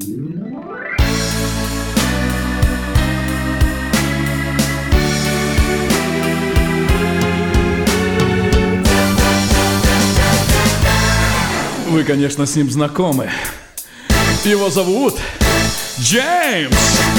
Вы, конечно, с ним знакомы. Его зовут Джеймс.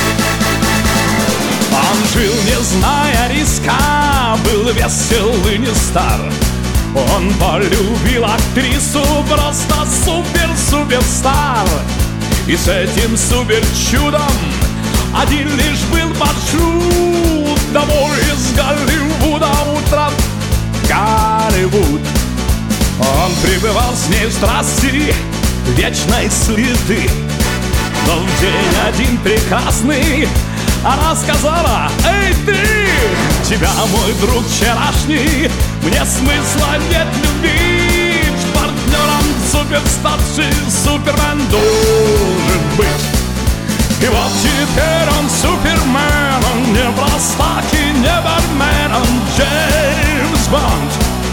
Он жил, не зная риска, был весел и не стар. Он полюбил актрису, просто супер-суперстар. И с этим супер-чудом один лишь был маршрут домой из Голливуда утром. Голливуд. Он пребывал с ней в страсти вечной суеты. Но в день один прекрасный она сказала: «Эй, ты! Тебя, мой друг вчерашний, мне смысла нет любить. Партнером суперстарший супермен должен быть». И вот теперь он супермен, он не простак и не бэтмен, он Джеймс Бонд.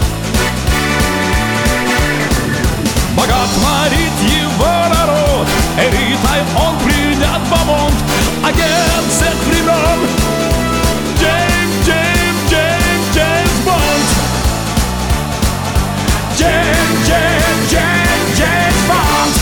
Богат творит его народ, элитой он принят в бомонд. Агент всех времен, Джеймс Бонд. Джеймс Бонд.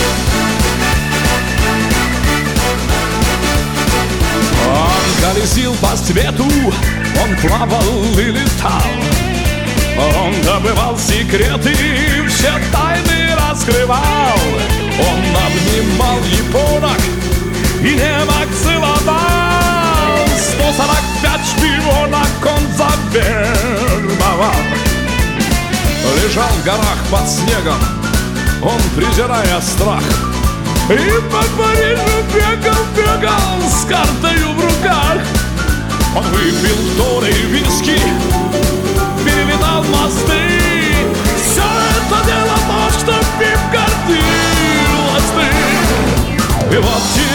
Он колесил по свету, он плавал и летал. Он добывал секреты, все тайны раскрывал. Он обнимал японок и небо целовал. 145 шпионок он завербовал. Лежал в горах под снегом, он, презирая страх, и по Парижу бегал с картою в руках. Он выпил второй виски, перелетал мосты. Все это дело ложь, что пип гордилась ты. И вот